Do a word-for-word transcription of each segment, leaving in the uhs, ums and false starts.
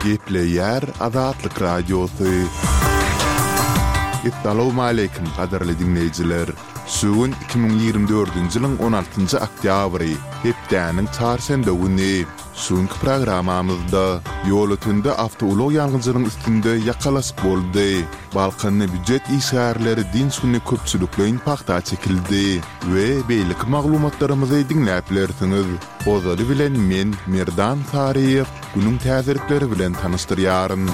Gepleyer Azatlyk Radiosu. Assalamu alaykum qadarly dinleyijiler. Sugun iki bin ýygrimi dördünji ýylyň on altynjy oktýabry, hepdäniň çarşamba güni. Suňky programmamyzda ýol ötünde awtolog ýalgyjynyň üstünde ýakalasyk boldy. Balkanyň büdjet işgärleri din suny köpçülikleň paxta çekildi we beýlik maglumatlarymyzy dinläp bilersiňiz. Ozary bilen men Merdan Tariýew günüň täzelikleri bilen tanışdyrýaryn.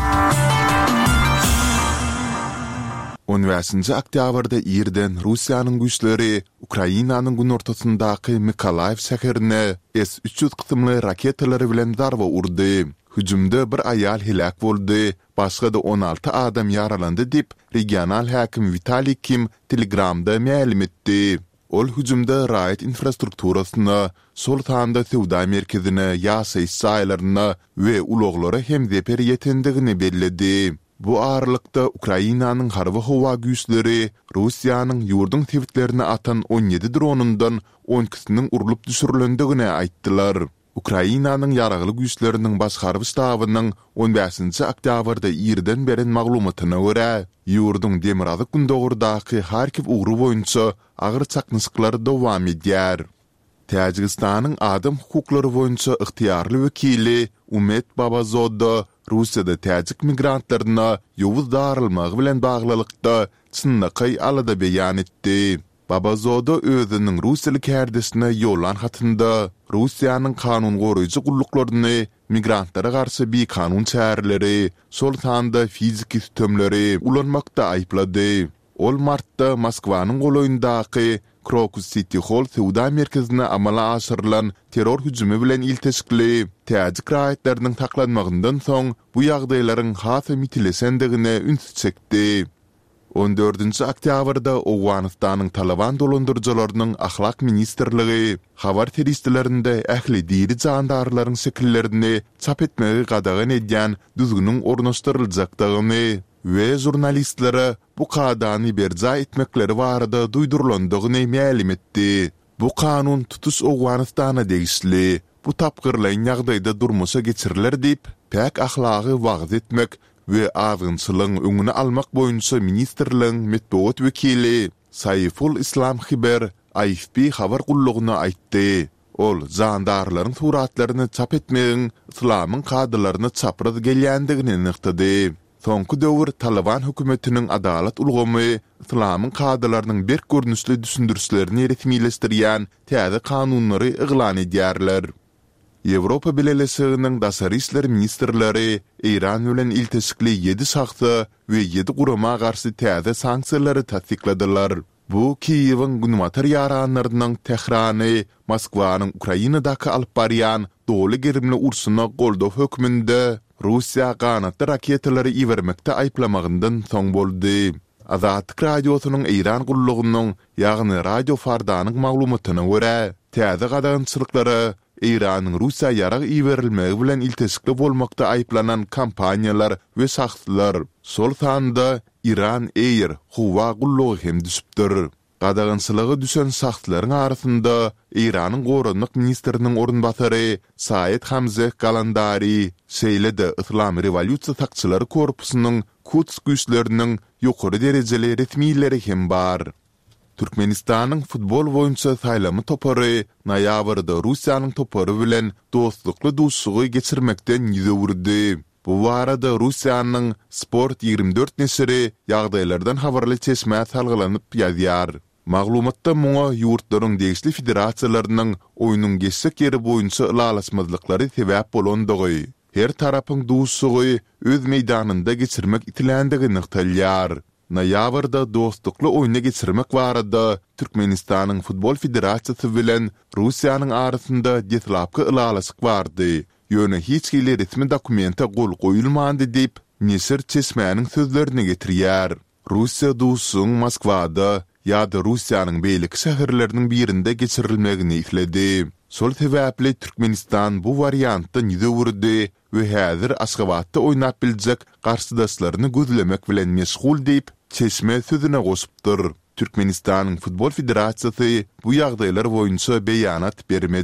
on beşinji oktýabrda ýerden Russiýanyň güýçleri Ukrainanyň gün ortasyndaky Mykolaýew şäherine S üç yüz kysymly raketalary bilen darba urdy. Hüjümde bir aýal helak boldy, başga da on alty adam ýaralandy dip regional häkim Vitaliy Kim Telegramda ma'lum etdi. Ol hüjümde raýat infrastrukturasyna, sol tanda sewda merkezine, ýaşaýyş saýlaryna we ulaglara hem zeper ýetendigini bellädi. Bu ağırlıkta Ukrainanyň harby howa güýçleri Russiýanyň ýurdun tewitlerini atan on ýedi dronundan on ikisiniň urulyp düşürilendigine aýtdylar. Ukrainanyň ýaragly güýçleriniň baş harby ştabynyň on beşinji oktýabrda ýerden beren maglumatyna görä, ýurdun demirazyk gündogurdaky Harkiw ugru boýunça agyr çakmyşyklary dowam edýär. Täjikistanyň adam hukuklary boýunça ygtyýarly wekili Umet Babazoda Russiýada täjik migrantlaryna ýowuz darylmagy bilen baglylykda çynnaky alada beýan etdi. Babazoda özüniň russiýalyk härdesine ýolan hatynda Russiýanyň kanun goraýjy gulluklarını, migrantlara garşy bir kanun çäreleri, sol tanda fiziki tömleri ulanmakda aýplady. Ol martda Moskwanyň golaýyndaky Krokus City Hall sewda merkezine amala aşyrylan terror hüjümi bilen ilteşikli täjik raýatlarynyň taklanmagyndan soň bu ýagdaýlaryň hasy mitilesendigine üns çekdi. on dördünji oktýabrda Awganystanyň Taliban dolandyrjylarynyň ahlak ministrligi habar teristlerinde ähli diri jandarlaryň şekillerini çap etmegi gadagan edýän düzgünüň ornaşdyryljakdygyny we jurnalistlere bu kadany berja etmekleri barada duýdurulandygyny ma'lum etdi. Bu kanun tutuş Awganystana degisli, bu tapgyrlaýan ýagdaýda durmuşa geçiriler dip, pek ahlaky wagt etmek we agynçylygyň öňüne almak boýunça ministrligiň metbuat wekili Saiful Islam Hiber I F B habar gullugyna aýtdy. Ol jandarlaryň suratlaryny çap etmegiň islamyň kadylaryna çapryz gelýändigini nyktady. Soňky döwür Taliban hökümetiniň adalet ulgamy islamyň kadylarynyň bir görnüşli düşündürüşlerini resmileşdirýän täze kanunlary yglan edýärler. Ýewropa Birleşiginiň daşary işler ministrleri Iran bilen ilteşikli ýedi şahsa we ýedi gurama garşy täze sanksiýalary tasdikladylar. Bu Kiýewiň günwatar ýaranlarynyň Tehrany, Moskwanyň Ukrainadaky alyp barýan doly gerimli ursuny goldaw hökmünde Russiýa ganatly raketalary iwermekde aýplamagyndan soň boldy. Azatlyk radiosynyň Iran gullugynyň ýagny Radio Fardanyň maglumatyna görä, täze gadançylyklary Iranyň Russiýa ýarag iwerilmegi bilen ilteşikli bolmakda aýplanan kampaniýalar we şahslar sol tanda Iran Air howa gullugy hem düşüpdir. Gadagançylygy düşen şahslaryň arasynda Iranyň goranlyk ministriniň orunbasary Said Hamze Galandari, Şeýlede Islam Rewolýusiýa takçylary korpusynyň Quds güýçleriniň ýokary derejeli resmiýetleri hem bar. Türkmenistanyň futbol boýunça saýlamy topary noýabrda Russiýanyň topary bilen dostlukly duşsugy geçirmekden ýüze wurdy. Bu barada Russiýanyň Sport ýygrimi dört nesiri ýagdaýlardan habarly çeşme salgylanyp ýazýar. Maglumatda muňa ýurtlaryň degişli federasiýalarynyň oýunyň geçsek ýeri boýunça ılalaşmazlyklary sebäp bolandygy, her tarapyň duşsugy öz meýdanynda geçirmek itiländigi nyktalýar. Noýabrda dostlukly oýuna geçirmek barada Türkmenistanyň futbol federasiýasy bilen Russiýanyň arasynda detlapky ılalaşyk bardy. Ýöne hiç kili resmi dokumenta gol goýulmandy dip Nesir Çesmäniň sözlerini getirýär. Russiýa duşsuň Moskwada ýa-da Russiýanyň beýlik şäherleriniň birinde geçirilmegini isledi. Sol sebäpli Türkmenistan bu variantdan ýüze wurdy we häzir Aşgabatda oýnap biljek garşydaşlaryny gözlemek bilen meşgul diýip Çeşme sözüne goşupdyr. Türkmenistanyň futbol federasiýasy bu ýagdaýlar boýunça beýanat bermedi.